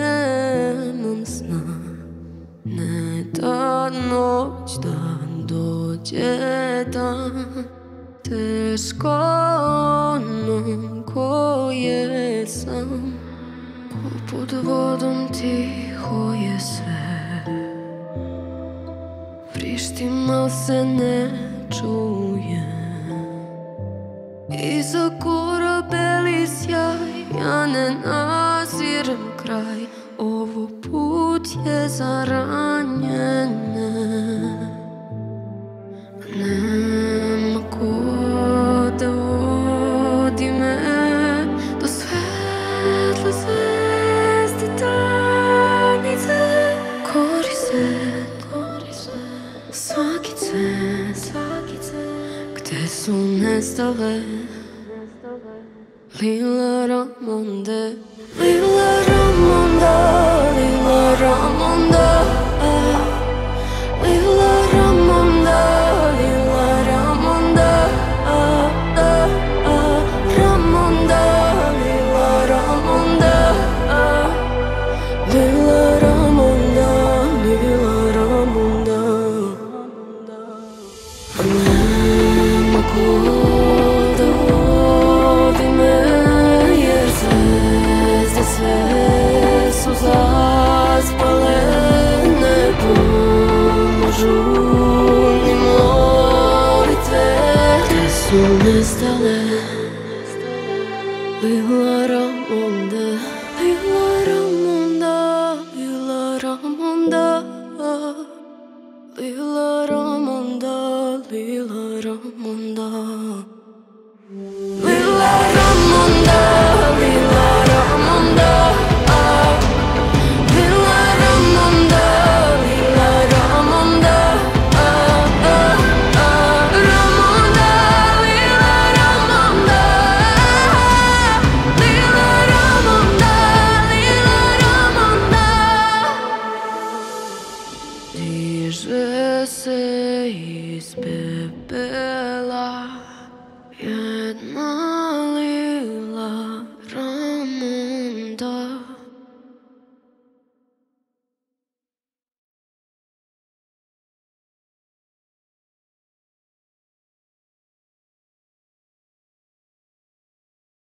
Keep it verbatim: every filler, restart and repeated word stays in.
nemam sna, ne da noć dan dođe dan, teško onom koje sam. Pod vodom tiho je sve, vrištim al se ne čuje. Iza korabeli sjaj, ja ne nazirem kraj, ovo put je za ranjene. Nema ko da vodi me do svetle zvezde tamnice. Kori se, svaki cvet, gde su nestale Lila Ramonde, Lila Ramonda, Lila Ramonda, Lila Ramonda, Lila Ramonda, Ramonda, Lila Ramonda, Lila Ramonda, Lila Ramonda. Nema ko da vodi me, jer zvezde sve su zaspale, ne pomažu ni molitve. Gde su nestale Lila Ramonde?